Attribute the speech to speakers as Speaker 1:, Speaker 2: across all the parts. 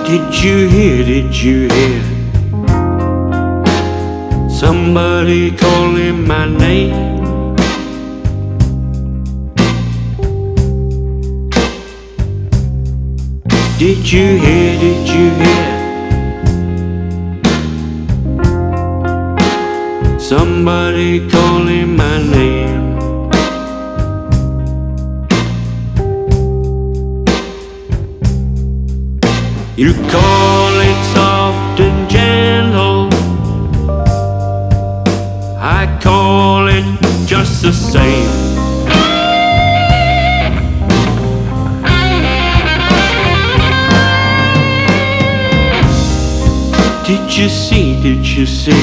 Speaker 1: Did you hear, did you hear somebody calling my name? Did you hear, did you hear somebody calling my name? You call it soft and gentle, I call it just the same. Did you see, did you see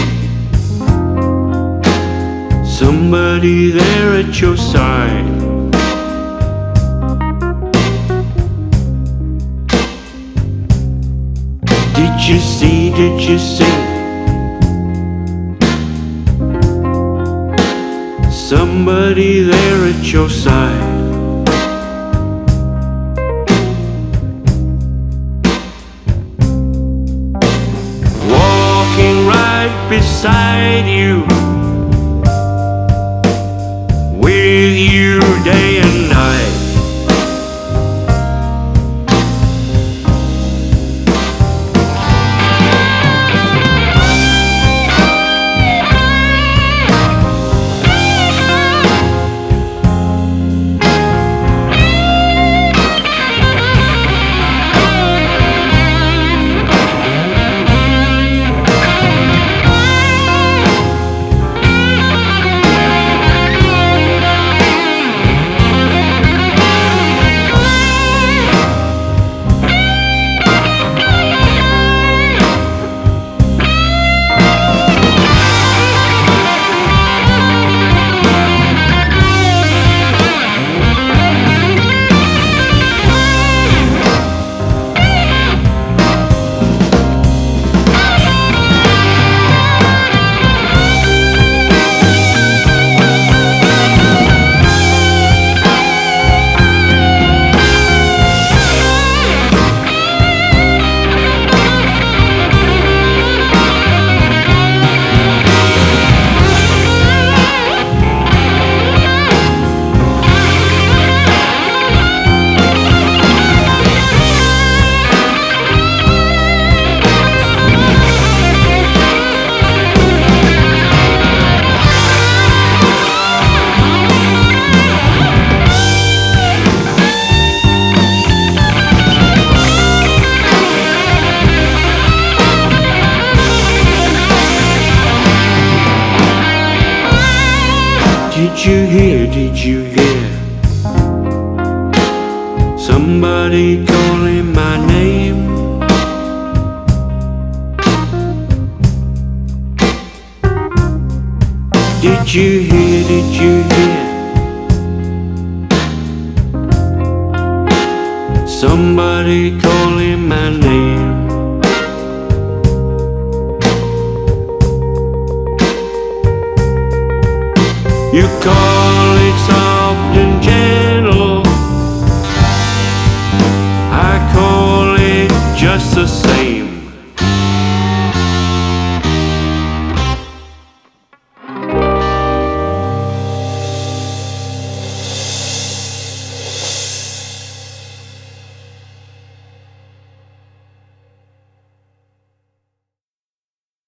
Speaker 1: somebody there at your side? Did you see, did you see somebody there at your side? Walking right beside you, with you day and night. Did you hear, did you hear somebody calling my name? Did you hear, did you hear somebody calling my name? You call